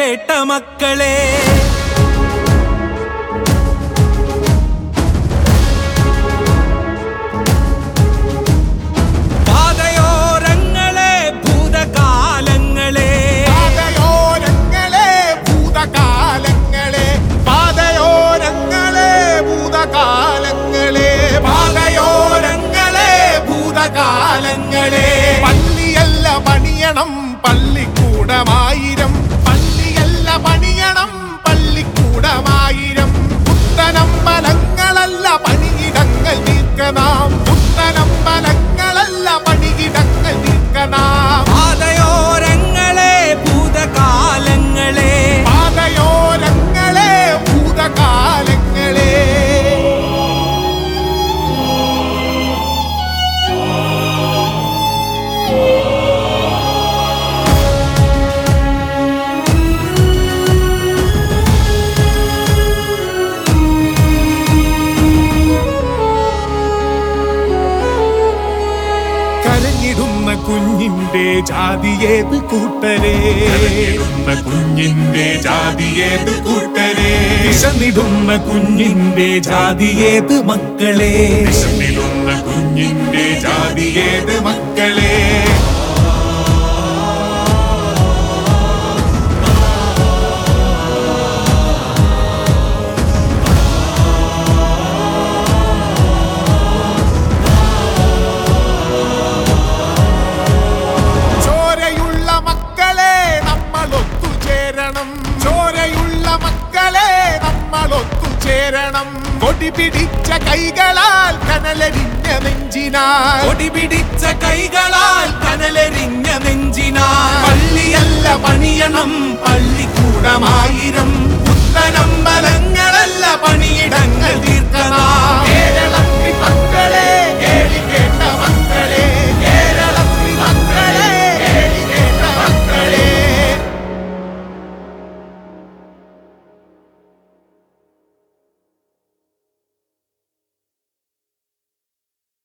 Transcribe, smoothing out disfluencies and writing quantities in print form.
കേട്ട മക്കളെ. പള്ളിയല്ല പണിയണം പള്ളിക്കൂടമായിരം, പള്ളിയല്ല പണിയണം പള്ളിക്കൂടമായിരം. പുത്തനമ്പലങ്ങളല്ല പണിയിടങ്ങൾ തീർക്കനാം, പുത്തനമ്പലങ്ങളല്ല പണിയിടങ്ങൾ തീർക്കനാം. പാതയോരങ്ങളെ ഭൂതകാലങ്ങളെ, പാതയോരങ്ങളെ ഭൂതകാലങ്ങളെ. കരഞ്ഞിടുന്ന കുഞ്ഞിന്റെ ജാതിയേത് കൂട്ടരെ, കുഞ്ഞിന്റെ ജാതിയേത് കൂട്ടരെ. വിശന്നിടുന്ന കുഞ്ഞിന്റെ ജാതിയേത് മക്കളെ, വിശന്നിടുന്ന കുഞ്ഞിന്റെ ജാതിയേത് മക്കളെ. ചോരയുള്ള മക്കളെ നമ്മൾ ഒത്തുചേരണം. കൊടി പിടിച്ച കൈകളാൽ കനലെരിഞ്ഞ നെഞ്ചിനാൽ, കൊടി പിടിച്ച കൈകളാൽ കനലെരിഞ്ഞ നെഞ്ചിനാൽ. പള്ളിയല്ല പണിയണം പള്ളിക്കൂടമായിരം, പുത്തനമ്പലങ്ങളല്ല പണിയിടങ്ങൾ തീർക്കണം.